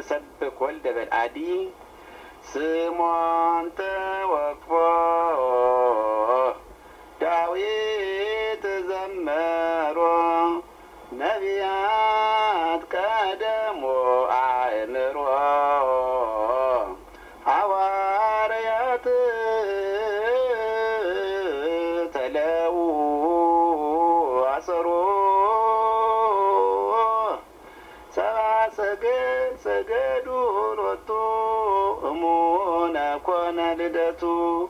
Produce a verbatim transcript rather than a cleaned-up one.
ንሰብክ ወልደ በልዓዲ ስሞን ተወክፎ ዳዊት ዘመሮ ነቢያት ቀደሞ አእምሮ ሐዋርያት ተለው አሰሮ ሰብአ ሰገል ሰገዱ ሎቱ እሙነ ኮነ ልደቱ